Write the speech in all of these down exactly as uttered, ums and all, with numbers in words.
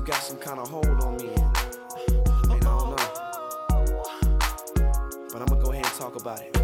got some kind of hold on me. And I don't know. But I'ma go ahead and talk about it.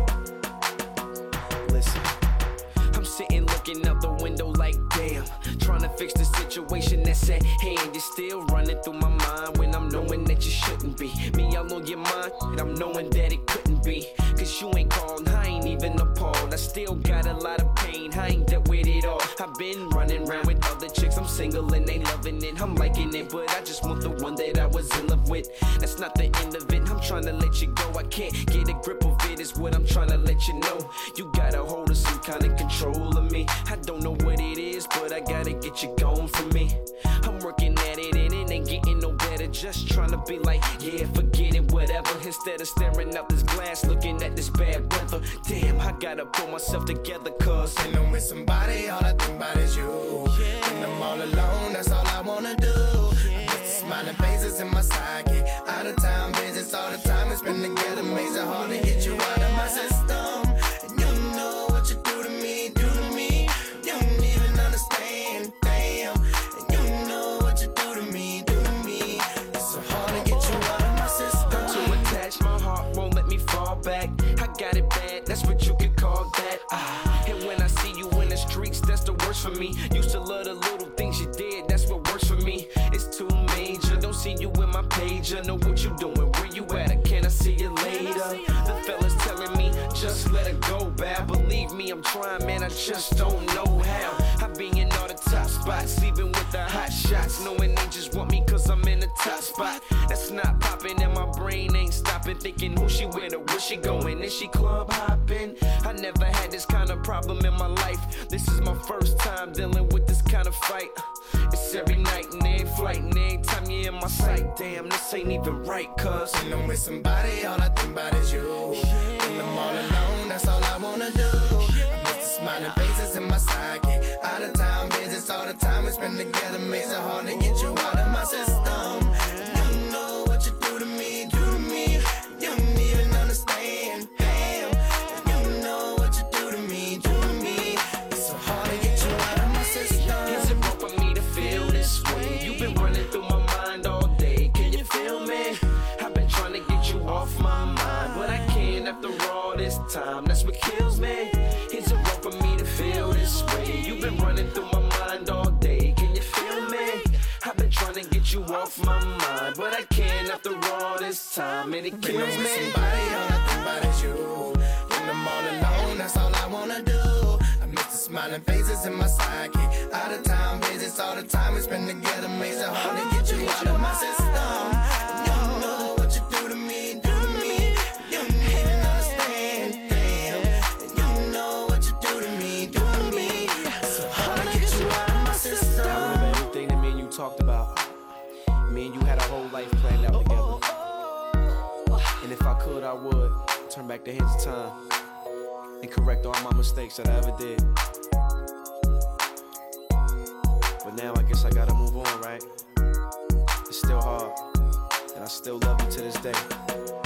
Listen. I'm sitting looking out the window like damn, trying to fix the situation that's at hand. You're still running through my mind when I'm knowing that you shouldn't be. Me all on your mind, and I'm knowing that it couldn't be. Cause you ain't called, I ain't even appalled. I still got a lot of pain, I ain't dealt with it all. I've been running around with other chicks, I'm single and they loving it. I'm liking it, but I just want the one that I was in love with. That's not the end of it, I'm trying to let you go. I can't get a grip of it, is what I'm trying to let you know. You got a hold of some kind of control of me. I don't know what it is, but I gotta get you going for me. I'm working at it and it ain't getting no better. Just trying to be like, yeah, forget it, whatever. Instead of staring out this glass, looking at this bad weather. Damn, I gotta pull myself together, cause when I'm with somebody, all I think about is you. When I'm all alone, that's all I wanna do. I miss the smiling faces in my sidekick. Out of town visits all the time we spend together makes it hard to get you out of my system. And you know what you do to me, do to me. You don't even understand, damn. And you know what you do to me, do to me. It's so hard to get you out of my system. I'm too attached, my heart won't let me fall back. I got it bad, that's what you could call that. Ah, and when I see you in the streets, that's the worst for me. Used to love the little things you did, that's what works for me. It's too major, don't see you in my page. I know what you doing, where you at, can I see you later? The fellas telling me, just let it go, bad. Believe me, I'm trying, man, I just don't know how. I be in all the top spots, sleeping with the hot shots, knowing they just want me cause I'm in the top spot. That's not popping and my brain ain't stopping, thinking who she with or where she going, is she club hopping? I never had this kind of problem in my life. This is my first time dealing with this kind of fight. It's every night and every flight and every time you're in my sight. Damn, this ain't even right, cause when I'm with somebody, all I think about is you. When I'm all alone, that's all I wanna do. I miss the smiling faces in my sidekick. Out of town visits all the time we spend together makes it hard to get you out of my system. You know what you do to me, do to me. You don't even understand, damn. You know what you do to me, do to me. It's so hard to get you out of my system. Is it wrong for me to feel this way? You've been running through my mind all day, can you feel me? I've been trying to get you off my mind, but I can't after all this time, that's what kills me. Is it wrong for me to feel this way? You've been running through my mind all day, can you feel me? I've been trying to get you off my mind, but I can't after all this time, and it kills when I'm with me. somebody, all I think about is you. When I'm all alone, that's all I wanna do. I miss the smiling faces in my sidekick. Out of town visits all the time we spend together makes it hard to get you out of my system. You know what you do to me, do to me. You don't even understand, damn. And you know what you do to me, do to me. It's so hard to get you out of my system. I remember everything that me and you talked about. Me and you had our whole life planned out together. And if I could, I would turn back the hands of time and correct all my mistakes that I ever did. But now I guess I gotta move on, right? It's still hard, and I still love you to this day.